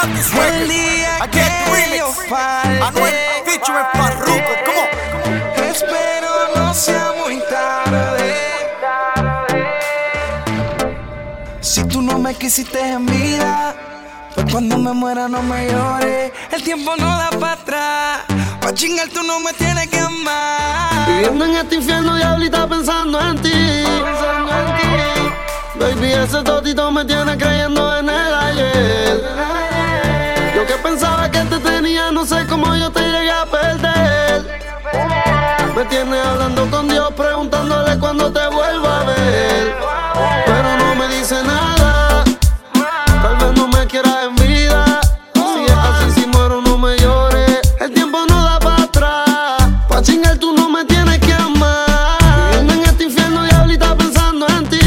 Atlantis El Records. día I get que remix. yo falte, Anuel featuring Farruko. Come on. espero no sea muy tarde. Si tú no me quisiste en vida, pues cuando me muera no me llores. El tiempo no da para atrás. Pa' chingar tú no me tienes que amar. Viviendo en este infierno, diablita, pensando en ti. Baby, ese totito me tiene creyendo en el ayer. Yo que pensaba que te tenía, no sé cómo yo te llegué a perder. Me tiene hablando con Dios, preguntándole cuándo te vuelvo a ver. Pero no me dice nada, tal vez no me quiera en vida. Si es así, si muero no me llores. El tiempo no da para atrás. Pa' chingar tú no me tienes que amar. Viviendo en este infierno, diablita, pensando en ti.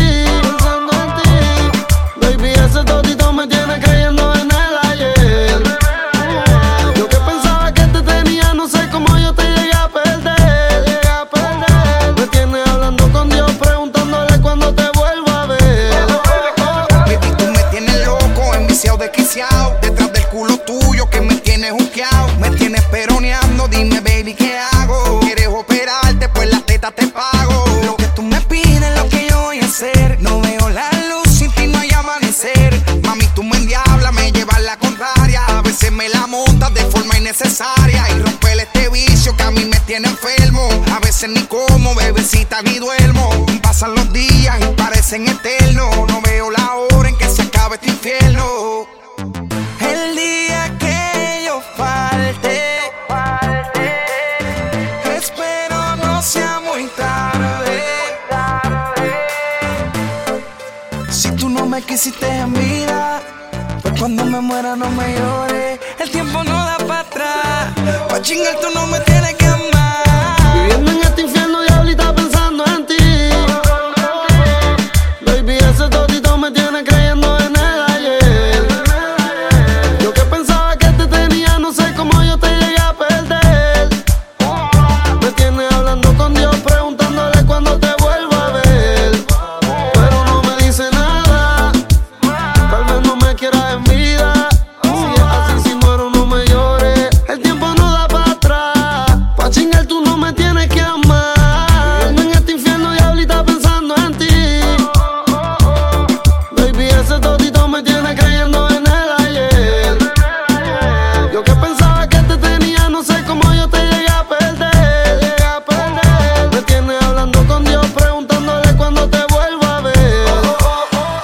Baby, ese totito me tiene creyendo en el ayer. Yo que pensaba que te tenía, no sé cómo yo te llegué a perder. Me tiene hablando con Dios, preguntándole cuándo te vuelvo a ver. Baby, tú me tienes loco, enviciado, desquiciado. Detrás del culo tuyo que me tienes juqueado. Me tienes peroneando, dime baby, ¿qué hago? ¿Quieres operarte? Pues las tetas te pago. Lo que tú me pides es lo que yo voy a hacer. No veo la luz, sin ti no hay amanecer. Mami, tú me endiablas, me llevas la contraria. A veces me la montas de forma innecesaria. Y romper este vicio que a mí me tiene enfermo. A veces ni como, bebecita, ni duermo. Pasan los días y parecen eternos. No veo la hora en que se acabe este infierno. El día que yo falte, espero no sea muy tarde. Si tú no me quisiste en vida, pues cuando me muera no me llores. El tiempo no da para atrás. Pa' chingar tú no me tienes que amar. Viviendo en este infierno,